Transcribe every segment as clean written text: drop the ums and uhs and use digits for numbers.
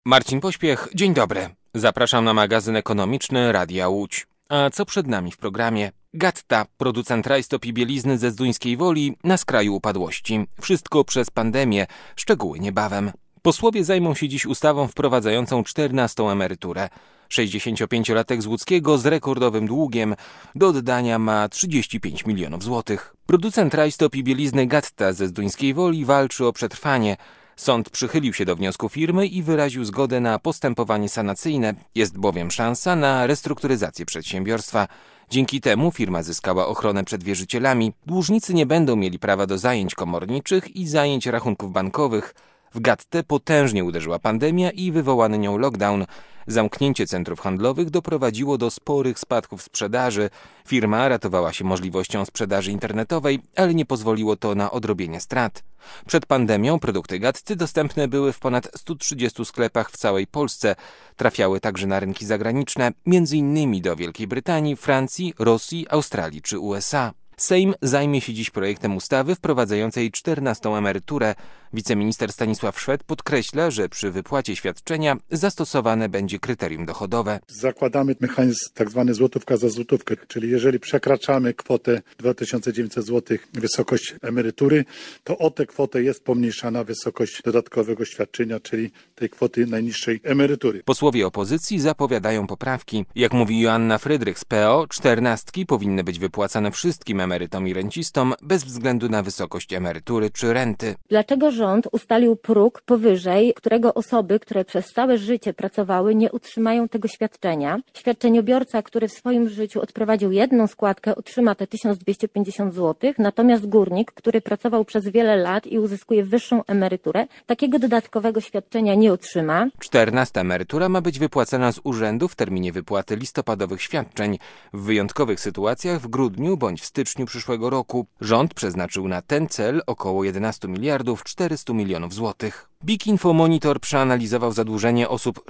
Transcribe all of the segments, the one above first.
Marcin Pośpiech, dzień dobry. Zapraszam na magazyn ekonomiczny Radia Łódź. A co przed nami w programie? Gatta, producent rajstop i bielizny ze Zduńskiej Woli, na skraju upadłości. Wszystko przez pandemię, szczegóły niebawem. Posłowie zajmą się dziś ustawą wprowadzającą 14. emeryturę. 65-latek z Łódzkiego z rekordowym długiem do oddania ma 35 milionów złotych. Producent rajstop i bielizny Gatta ze Zduńskiej Woli walczy o przetrwanie. Sąd przychylił się do wniosku firmy i wyraził zgodę na postępowanie sanacyjne. Jest bowiem szansa na restrukturyzację przedsiębiorstwa. Dzięki temu firma zyskała ochronę przed wierzycielami. Dłużnicy nie będą mieli prawa do zajęć komorniczych i zajęć rachunków bankowych. W Gattę potężnie uderzyła pandemia i wywołany nią lockdown. Zamknięcie centrów handlowych doprowadziło do sporych spadków sprzedaży. Firma ratowała się możliwością sprzedaży internetowej, ale nie pozwoliło to na odrobienie strat. Przed pandemią produkty Gatty dostępne były w ponad 130 sklepach w całej Polsce. Trafiały także na rynki zagraniczne, m.in. do Wielkiej Brytanii, Francji, Rosji, Australii czy USA. Sejm zajmie się dziś projektem ustawy wprowadzającej 14. emeryturę. Wiceminister Stanisław Szwed podkreśla, że przy wypłacie świadczenia zastosowane będzie kryterium dochodowe. Zakładamy mechanizm tzw. złotówka za złotówkę, czyli jeżeli przekraczamy kwotę 2900 zł wysokość emerytury, to o tę kwotę jest pomniejszana wysokość dodatkowego świadczenia, czyli tej kwoty najniższej emerytury. Posłowie opozycji zapowiadają poprawki. Jak mówi Joanna Frydrych z PO, 14 powinny być wypłacane wszystkim emerytom i rencistom bez względu na wysokość emerytury czy renty. Dlaczego rząd ustalił próg, powyżej którego osoby, które przez całe życie pracowały, nie utrzymają tego świadczenia? Świadczeniobiorca, który w swoim życiu odprowadził jedną składkę, otrzyma te 1250 zł, natomiast górnik, który pracował przez wiele lat i uzyskuje wyższą emeryturę, takiego dodatkowego świadczenia nie otrzyma. 14. emerytura ma być wypłacana z urzędu w terminie wypłaty listopadowych świadczeń. W wyjątkowych sytuacjach w grudniu bądź w styczniu przyszłego roku. Rząd przeznaczył na ten cel około 11 miliardów 400 milionów złotych. BIG Info Monitor przeanalizował zadłużenie osób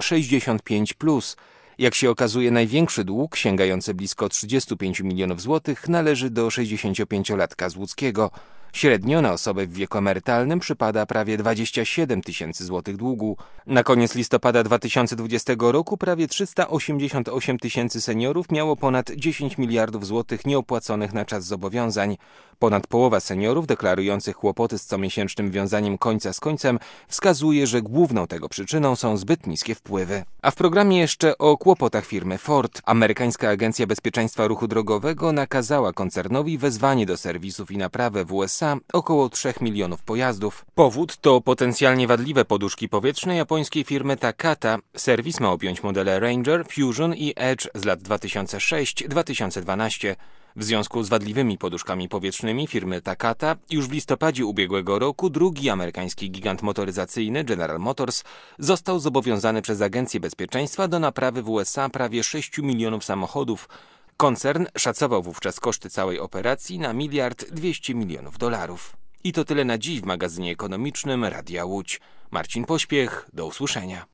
65+. Jak się okazuje, największy dług, sięgający blisko 35 milionów złotych, należy do 65-latka z Łódzkiego. Średnio na osobę w wieku emerytalnym przypada prawie 27 tysięcy złotych długu. Na koniec listopada 2020 roku prawie 388 tysięcy seniorów miało ponad 10 miliardów złotych nieopłaconych na czas zobowiązań. Ponad połowa seniorów deklarujących kłopoty z comiesięcznym wiązaniem końca z końcem wskazuje, że główną tego przyczyną są zbyt niskie wpływy. A w programie jeszcze o kłopotach firmy Ford. Amerykańska Agencja Bezpieczeństwa Ruchu Drogowego nakazała koncernowi wezwanie do serwisów i naprawę w USA około 3 milionów pojazdów. Powód to potencjalnie wadliwe poduszki powietrzne japońskiej firmy Takata. Serwis ma objąć modele Ranger, Fusion i Edge z lat 2006-2012. W związku z wadliwymi poduszkami powietrznymi firmy Takata już w listopadzie ubiegłego roku drugi amerykański gigant motoryzacyjny General Motors został zobowiązany przez Agencję Bezpieczeństwa do naprawy w USA prawie 6 milionów samochodów. Koncern szacował wówczas koszty całej operacji na $1,2 miliardów. I to tyle na dziś w magazynie ekonomicznym Radia Łódź. Marcin Pośpiech, do usłyszenia.